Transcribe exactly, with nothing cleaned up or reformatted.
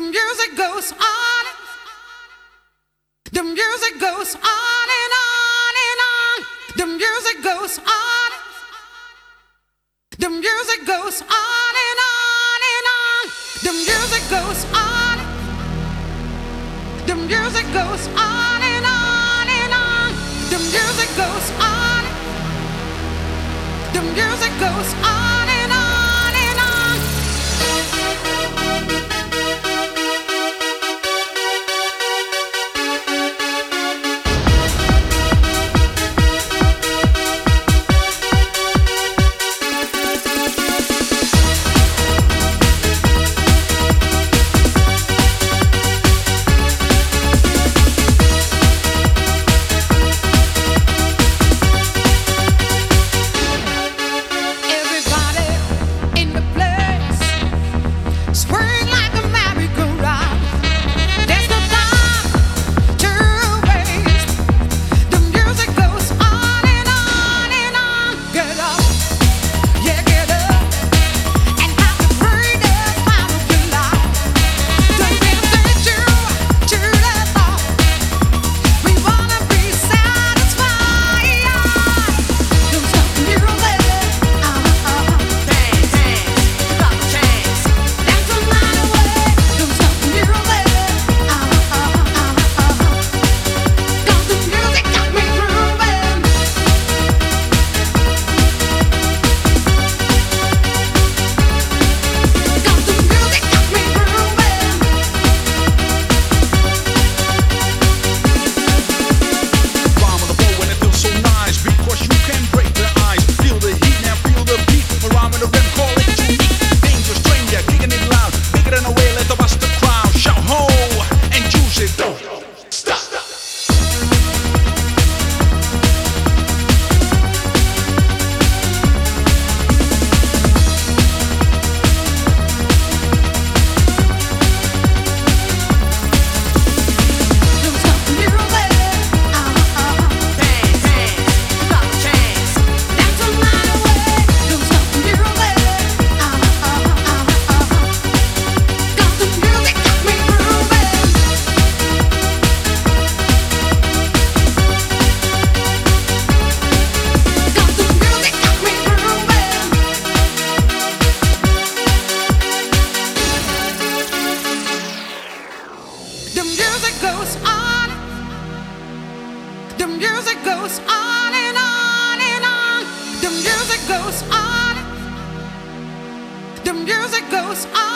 music goes on. The music goes on and on and on. The music goes on. The music goes on and on and on. The music goes on. The music goes on and on and on. The music goes on. The music goes on and on and on. The music goes on. The music goes on and on and on. The music goes on. The music goes on.